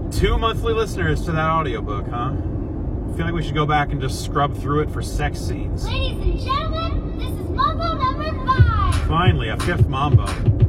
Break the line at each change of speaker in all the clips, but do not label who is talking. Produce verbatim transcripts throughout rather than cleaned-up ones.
Two monthly listeners to that audiobook, huh? I feel like we should go back and just scrub through it for sex scenes.
Ladies and gentlemen, this is Mambo number five.
Finally, a fifth Mambo.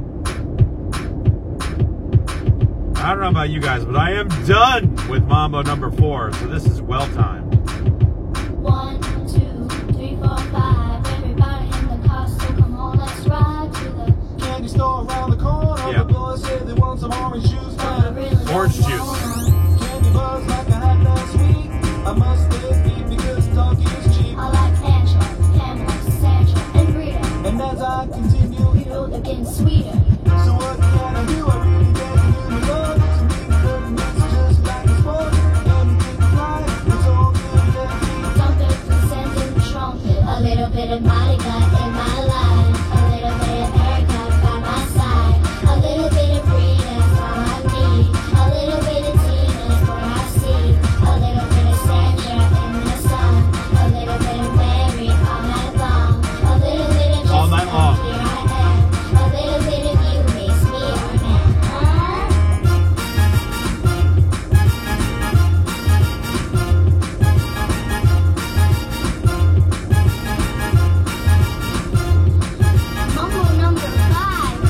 I don't know about you guys, but I am done with Mambo number four, so this is well timed.
One, two, three, four, five. Everybody in the car, so come on, let's ride to the
candy store around the corner.
Yeah.
The boys said they want some orange juice.
I really
Orange
don't
juice.
want.
Candy bars like I had last week. I must admit because talk is cheap.
I like Angela, Pamela, Sandra, and Rita.
And as I continue,
You know they're getting sweeter.
so what can I do? I really can't do the love. To me, flirting is just like a sport. Anything right, it's all good. Let me
Dump it, send in the trumpet. A little bit of bodyguard in my life. A little bit of Erica by my side. A little bit of Rita's all I need. A little bit of Tina's what I see. A little bit of Sandra in the sun. A little bit of Mary all night long. A little bit of
All night long.
Here I am. A little bit of you makes me your man. Mambo number five.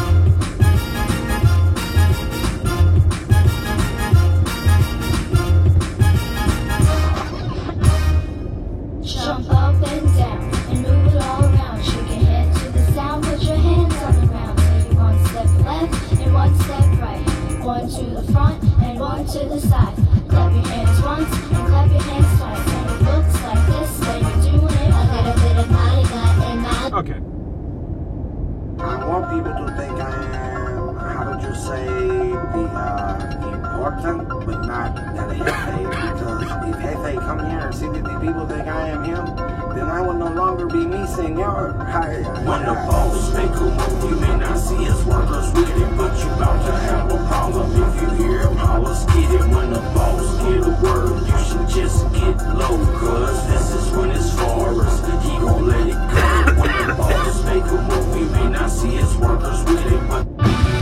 Jump up and down and move it all around. Shake your head to the sound, put your hands on the ground. Take one step left and one step right. One to the front and one to the side. Clap your hands once and clap your hands twice. And it looks like this when you're doing it. A little bit of Molly got in my
Okay.
I want people to think I am, how would you say, the uh, important, but not that Hefe. Because if Hefe come here and see that the people think I am him, then I will no longer be me, senor. Hi,
When the boss make a move, you may not see us workers with it, but you bout to have a problem if you hear him holler, skid it. When the boss get a word, you should just get low, cause this is when it's for us, he gon' let it go. When the boss make a move, you may not see us workers with it, but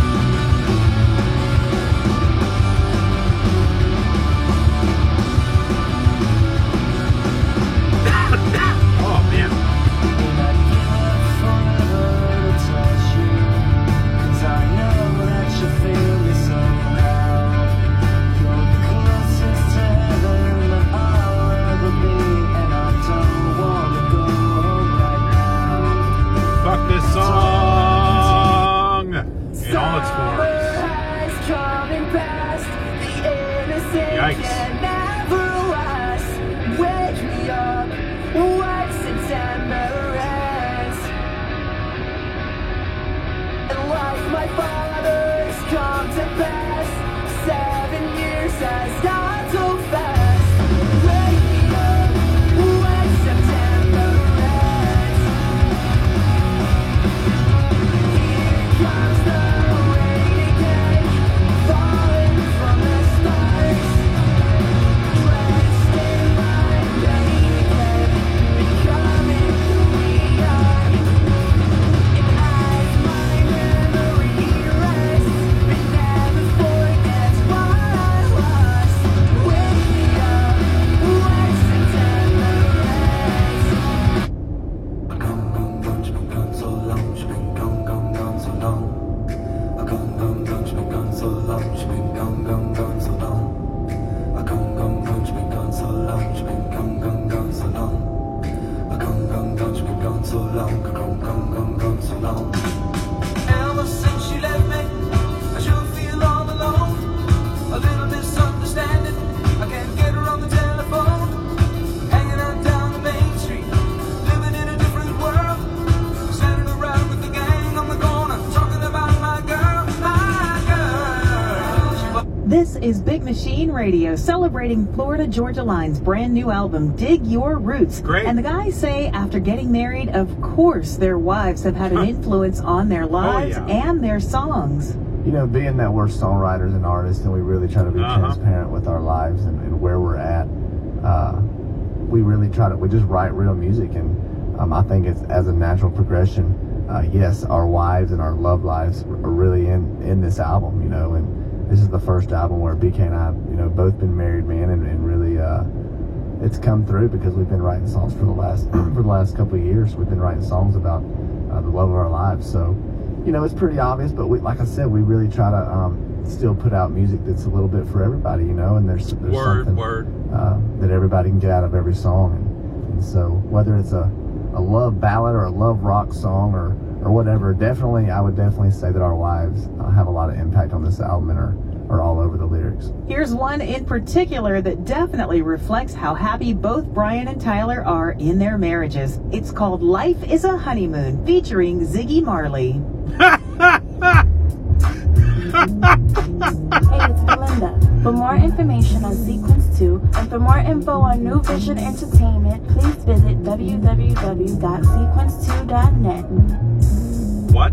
Oh, man. Fuck this song in all its forms. Yikes.
My father's come to pass. Seven years has gone so fast. Wake me up when September ends. Here comes the rain again, falling from the stars. Dressed in my rain again, becoming who we are. And as my memory rests, it never forgets what I was. Wake me up when September ends.
I've gone, gone, gone, she's been gone so long, she's been gone, gone, gone so long. I've gone, gone, gone, she's been gone so long, she's been gone, gone, gone so long. I've gone, gone, gone, she's been gone so long, she's been gone, gone, gone so long. I've gone, gone, gone, she's been gone so long, gone, gone, gone, gone so long.
Ever since she left me, I sure feel all alone. A little misunderstanding, I can't get her on the telephone. Hanging out down the main street, living in a different world. Standing around with the gang on the corner, talking about my girl, my girl. She was
This is Big Machine Radio, celebrating Florida Georgia Line's brand new album, Dig Your Roots.
Great.
And the guys say after getting married, of course their wives have had an influence on their lives
yeah.
and their songs.
You know, being that we're songwriters and artists and we really try to be
Uh-huh.
transparent with our lives and, and where we're at, uh, we really try to, we just write real music. And um, I think it's as a natural progression, uh, yes, our wives and our love lives are really in, in this album, you know, and this is the first album where B K and I, you know, both been married men, and, and really, uh, it's come through because we've been writing songs for the last for the last couple of years. We've been writing songs about uh, the love of our lives. So, you know, it's pretty obvious. But we, like I said, we really try to um, still put out music that's a little bit for everybody, you know. And there's, there's
Word,
something
word.
Uh, that everybody can get out of every song. And, and so, whether it's a, a love ballad or a love rock song or or whatever, definitely, I would definitely say that our wives uh, have a lot of impact on this album and are, are all over the lyrics.
Here's one in particular that definitely reflects how happy both Brian and Tyler are in their marriages. It's called Life is a Honeymoon, featuring Ziggy Marley.
Hey, it's Belinda. For more information on Sequence two and for more info on New Vision Entertainment, please visit w w w dot sequence two dot net.
What?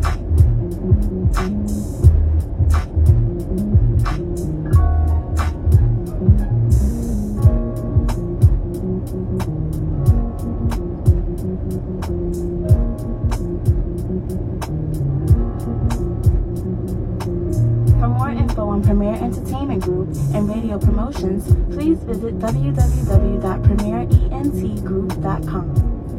For more info on Premier Entertainment Group and radio promotions, please visit w w w dot premier ent group dot com.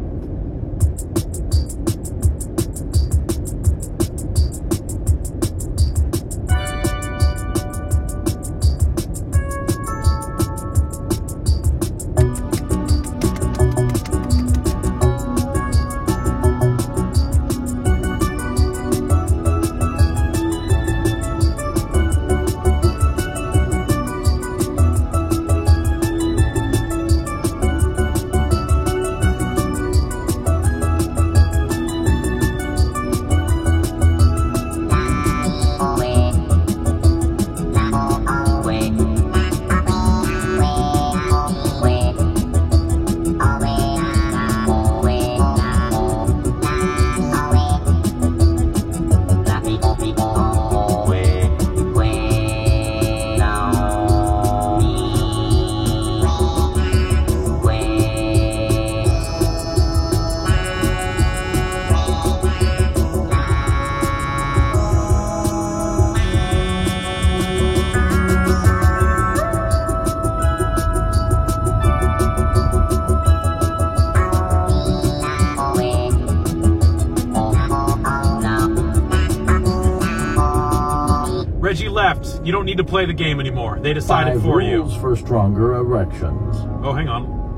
Reggie left. You don't need to play the game anymore. They decided
Five
for you.
rules for stronger erections.
Oh, hang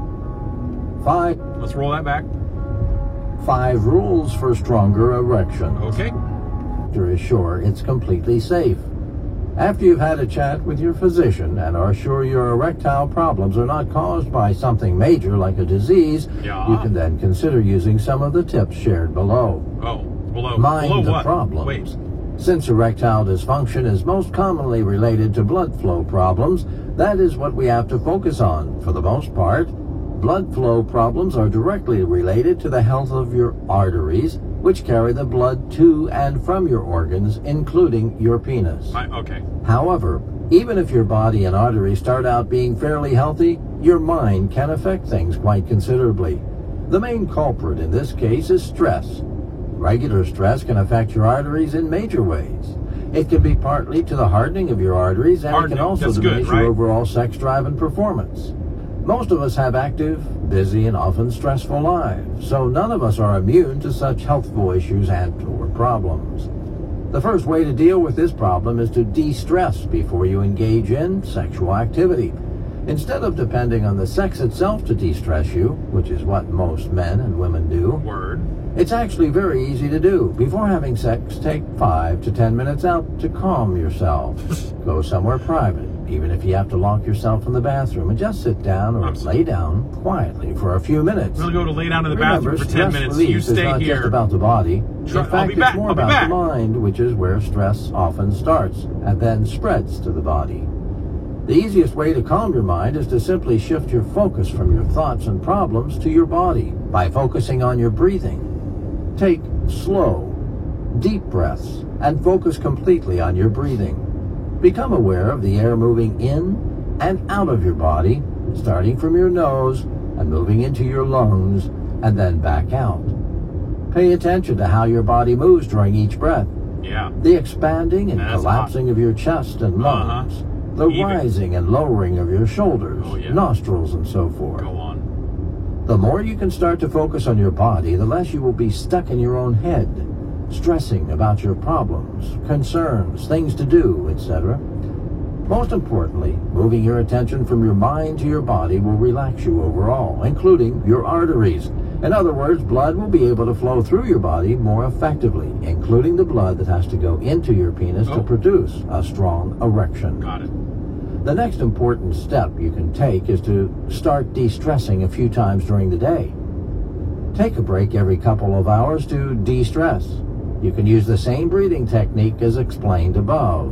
on.
Five.
Let's roll that back.
Five rules for stronger erections.
Okay.
Doctor is sure it's completely safe. After you've had a chat with your physician and are sure your erectile problems are not caused by something major like a disease,
Yeah.
you can then consider using some of the tips shared below.
Oh, below.
Mind
below
the
what?
problems.
Wait.
Since erectile dysfunction is most commonly related to blood flow problems, that is what we have to focus on. For the most part, blood flow problems are directly related to the health of your arteries, which carry the blood to and from your organs, including your penis.
I, okay.
However, even if your body and arteries start out being fairly healthy, your mind can affect things quite considerably. The main culprit in this case is stress. Regular stress can affect your arteries in major ways. It can be partly to the hardening of your arteries, and
Hardening,
it can also
that's good,
diminish
right?
your overall sex drive and performance. Most of us have active, busy, and often stressful lives, so none of us are immune to such healthful issues and or problems. The first way to deal with this problem is to de-stress before you engage in sexual activity. Instead of depending on the sex itself to de-stress you, which is what most men and women do,
Word.
it's actually very easy to do. Before having sex, take five to ten minutes out to calm yourself. Go somewhere private, even if you have to lock yourself in the bathroom, and just sit down or
I'm
lay down quietly for a few minutes.
We're going to go to lay down in the
Remember,
bathroom for ten
stress
minutes.
relief
You
is
stay
not
here.
just about the body.
Try-
In
I'll
fact,
be
it's
back.
more
I'll be
about
back.
the mind, which is where stress often starts and then spreads to the body. The easiest way to calm your mind is to simply shift your focus from your thoughts and problems to your body by focusing on your breathing. Take slow, deep breaths and focus completely on your breathing. Become aware of the air moving in and out of your body, starting from your nose and moving into your lungs and then back out. Pay attention to how your body moves during each breath
Yeah.
The expanding and
That's
collapsing
hot.
of your chest and lungs.
Uh-huh.
The
Even-
rising and lowering of your shoulders,
Oh, yeah.
nostrils, and so forth.
Go on.
The more you can start to focus on your body, the less you will be stuck in your own head, stressing about your problems, concerns, things to do, et cetera. Most importantly, moving your attention from your mind to your body will relax you overall, including your arteries. In other words, blood will be able to flow through your body more effectively, including the blood that has to go into your penis
Oh.
to produce a strong erection.
Got it.
The next important step you can take is to start de-stressing a few times during the day. Take a break every couple of hours to de-stress. You can use the same breathing technique as explained above.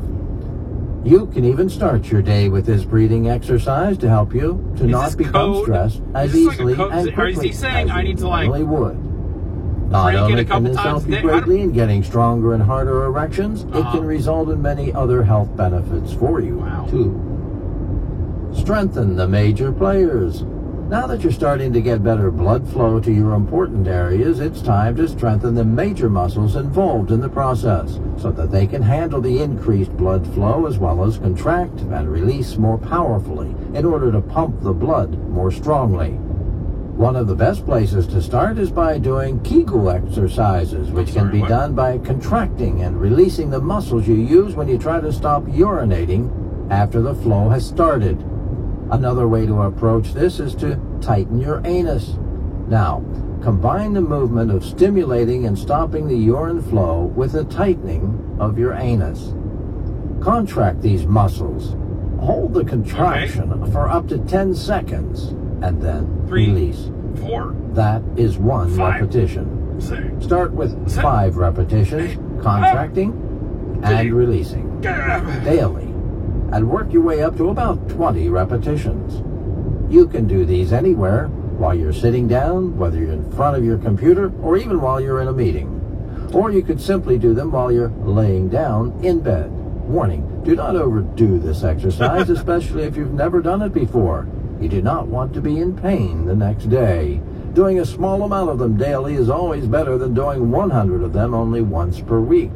You can even start your day with this breathing exercise to help you to
Is
not
this
become
code?
stressed as
Is this like a
easily
code?
and
Is it- or is he
quickly
saying
as
I
you
need to, like,
normally would. Not
crank it a
only
couple
can this
times
help
a
you
day? I don't-
greatly in getting stronger and harder erections, it
Uh-huh.
can result in many other health benefits for you,
Wow.
too. Strengthen the major players. Now that you're starting to get better blood flow to your important areas, it's time to strengthen the major muscles involved in the process so that they can handle the increased blood flow as well as contract and release more powerfully in order to pump the blood more strongly. One of the best places to start is by doing Kegel exercises, which can
Sorry,
be
what?
done by contracting and releasing the muscles you use when you try to stop urinating after the flow has started. Another way to approach this is to tighten your anus. Now, combine the movement of stimulating and stopping the urine flow with the tightening of your anus. Contract these muscles. Hold the contraction for up to ten seconds and then
Three.
release.
Four,
That is one
Five.
repetition.
six,
Start with
Seven.
five repetitions, contracting and releasing daily, and work your way up to about twenty repetitions. You can do these anywhere, while you're sitting down, whether you're in front of your computer, or even while you're in a meeting. Or you could simply do them while you're laying down in bed. Warning, do not overdo this exercise, especially if you've never done it before. You do not want to be in pain the next day. Doing a small amount of them daily is always better than doing one hundred of them only once per week.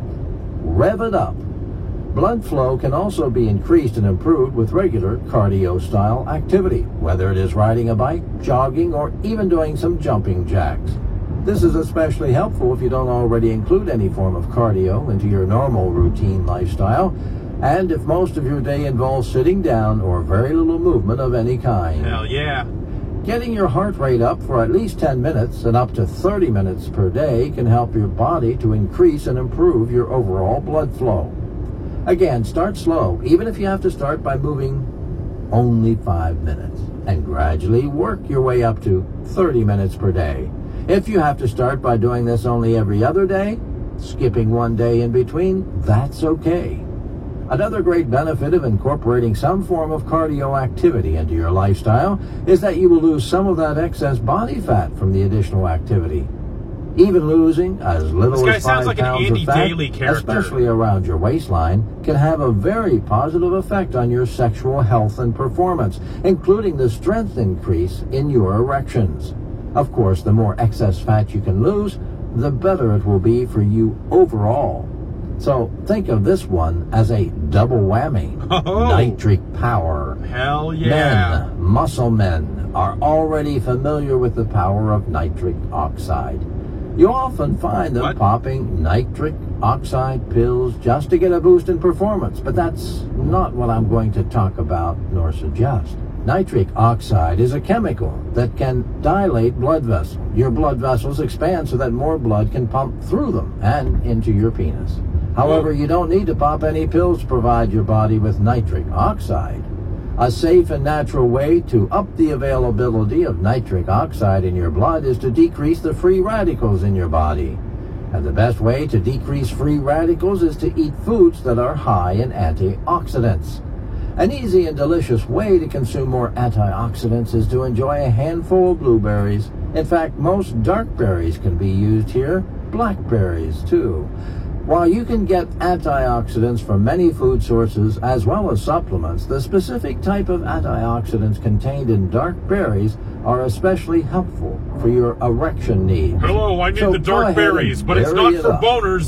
Rev it up. Blood flow can also be increased and improved with regular cardio-style activity, whether it is riding a bike, jogging, or even doing some jumping jacks. This is especially helpful if you don't already include any form of cardio into your normal routine lifestyle, and if most of your day involves sitting down or very little movement of any kind.
hell yeah.
Getting your heart rate up for at least ten minutes and up to thirty minutes per day can help your body to increase and improve your overall blood flow. Again, start slow, even if you have to start by moving only five minutes, and gradually work your way up to thirty minutes per day. If you have to start by doing this only every other day, skipping one day in between, that's okay. Another great benefit of incorporating some form of cardio activity into your lifestyle is that you will lose some of that excess body fat from the additional activity. Even losing as little
This guy
as
sounds
five
like an
pounds
Andy
of fat,
Daly character.
especially around your waistline, can have a very positive effect on your sexual health and performance, including the strength increase in your erections. Of course, the more excess fat you can lose, the better it will be for you overall. So think of this one as a double whammy.
Oh.
Nitric power.
Hell yeah.
Men, muscle men, are already familiar with the power of nitric oxide. You often find them
What?
popping nitric oxide pills just to get a boost in performance, but that's not what I'm going to talk about nor suggest. Nitric oxide is a chemical that can dilate blood vessels. Your blood vessels expand so that more blood can pump through them and into your penis. However, you don't need to pop any pills to provide your body with nitric oxide. A safe and natural way to up the availability of nitric oxide in your blood is to decrease the free radicals in your body. And the best way to decrease free radicals is to eat foods that are high in antioxidants. An easy and delicious way to consume more antioxidants is to enjoy a handful of blueberries. In fact, most dark berries can be used here, blackberries too. While you can get antioxidants from many food sources as well as supplements, the specific type of antioxidants contained in dark berries are especially helpful for your erection needs.
Hello, I need
So
the
go
dark
ahead
berries,
and
but it's
berry
not
it
for
up.
boners.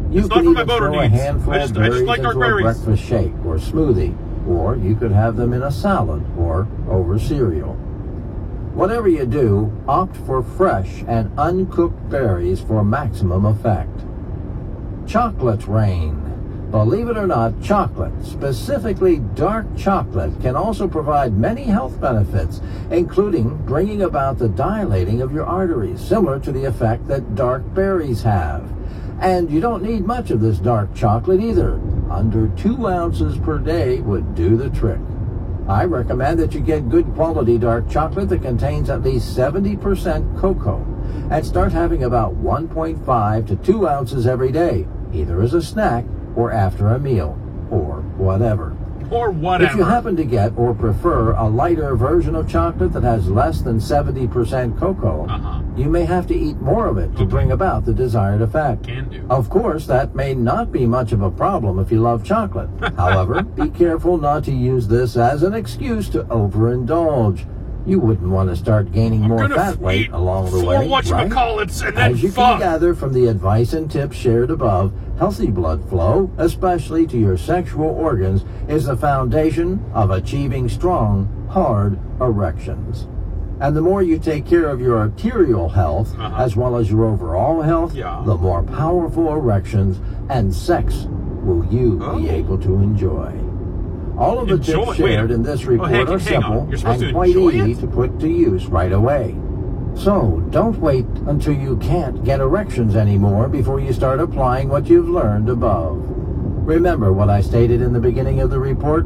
You
It's not
can
for my
even
boner
throw a
needs.
handful
I just-
of
I just
berries
like dark
into a
berries.
breakfast shake or smoothie, or you could have them in a salad or over cereal. Whatever you do, opt for fresh and uncooked berries for maximum effect. Chocolate rain. Believe it or not, chocolate, specifically dark chocolate, can also provide many health benefits, including bringing about the dilating of your arteries, similar to the effect that dark berries have. And you don't need much of this dark chocolate either. Under two ounces per day would do the trick. I recommend that you get good quality dark chocolate that contains at least seventy percent cocoa, and start having about one point five to two ounces every day, either as a snack or after a meal, or whatever.
Or whatever.
If you happen to get or prefer a lighter version of chocolate that has less than seventy percent cocoa,
Uh-huh.
you may have to eat more of it to bring about the desired effect.
Can do.
Of course, that may not be much of a problem if you love chocolate. However, be careful not to use this as an excuse to overindulge. You wouldn't want to start gaining more
gonna
fat
f-
weight
eat
along the
four
way, right?
whatchamacallits and then
As you
fuck.
can gather from the advice and tips shared above, healthy blood flow, especially to your sexual organs, is the foundation of achieving strong, hard erections. And the more you take care of your arterial health,
Uh-huh.
as well as your overall health,
Yeah.
the more powerful erections and sex will you
Oh.
be able to enjoy. All of the
Enjoy-
tips
wait a-
shared in this
oh,
report
hang-
are
hang on.
simple
You're supposed
and
to
quite
enjoy
easy
it?
to put to use right away. So don't wait until you can't get erections anymore before you start applying what you've learned above. Remember what I stated in the beginning of the report?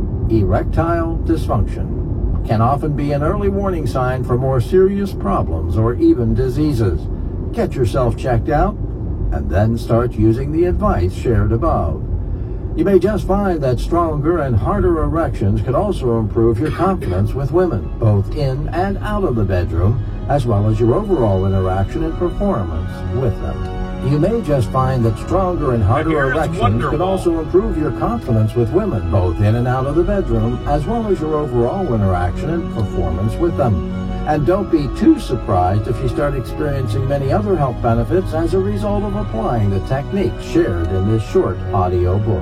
Erectile dysfunction can often be an early warning sign for more serious problems or even diseases. Get yourself checked out and then start using the advice shared above. You may just find that stronger and harder erections could also improve your confidence with women, both in and out of the bedroom, as well as your overall interaction and performance with them. You may just find that stronger and harder
hear it's
erections could
Wonderwall.
also improve your confidence with women, both in and out of the bedroom, as well as your overall interaction and performance with them. And don't be too surprised if you start experiencing many other health benefits as a result of applying the techniques shared in this short audio book.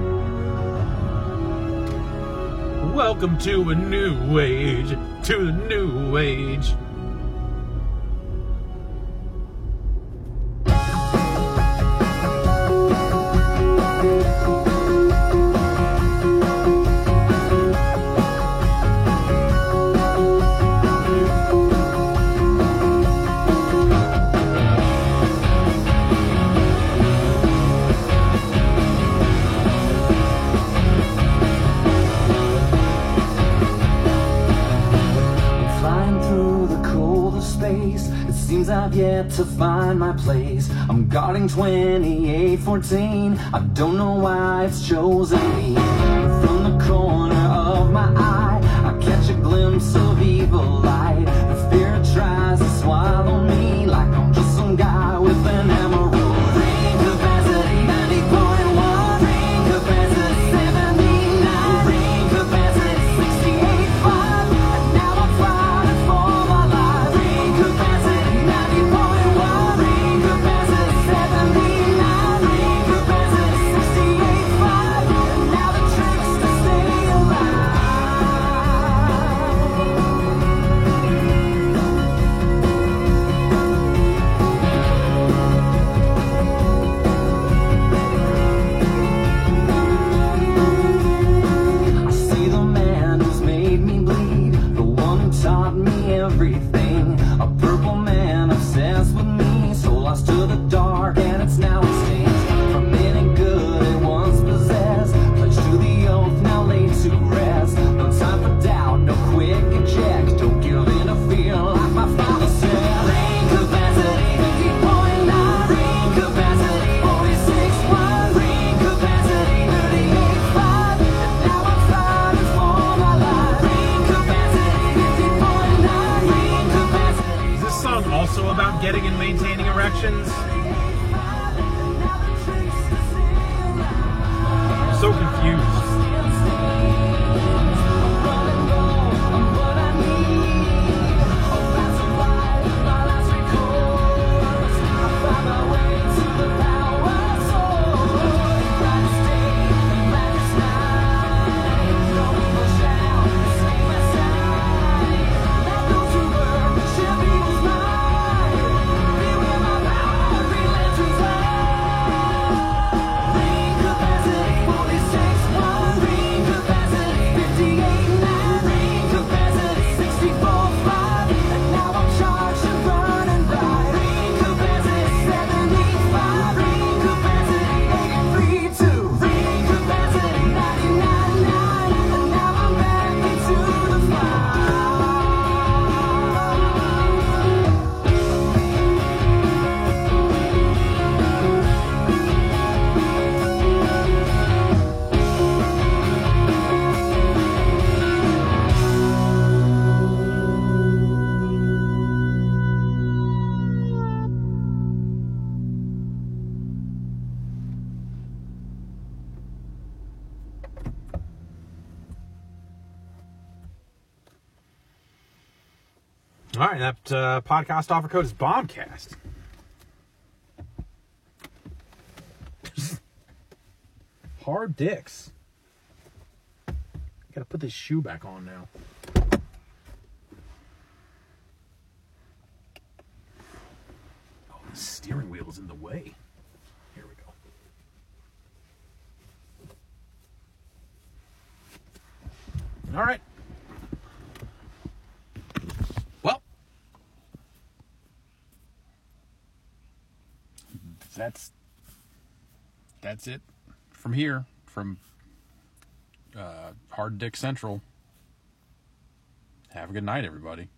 Welcome to a new age. To the new age.
Flying through the coldest space, it seems I've yet to find my place. I'm guarding twenty-eight fourteen, I don't know why it's chosen me. From the corner of my eye, I catch a glimpse of evil light. The fear tries to swallow me like I'm just some guy with an emerald ring. Capacity ninety point one, ring capacity seventy-nine, ring capacity sixty-eight point five. And now I'm fighting for my life. Ring capacity ninety point one, ring capacity seventy-nine, ring capacity sixty-eight point five. And now the trick's to stay alive. I see the man who's made me bleed, the one who taught me everything. A purple man obsessed with me, so lost to the dark, and it's now extinct. From any good it once possessed, pledged to the oath, now laid to rest. No time for doubt, no quick eject. Don't give in or feel like my father said. Ring capacity fifty point nine, ring capacity forty-six point one, ring capacity thirty-eight point five. And now I'm fighting for my life. Ring capacity fifty point nine, ring capacity.
Is this song also about getting and maintaining erections? I'm so confused.
Find my way to the power source.
All right, that uh, podcast offer code is Bombcast. Hard dicks. Gotta put this shoe back on now. Oh, the steering wheel is in the way. Here we go. All right. Well, that's that's it from here, from uh, Hard Dick Central. Have a good night, everybody.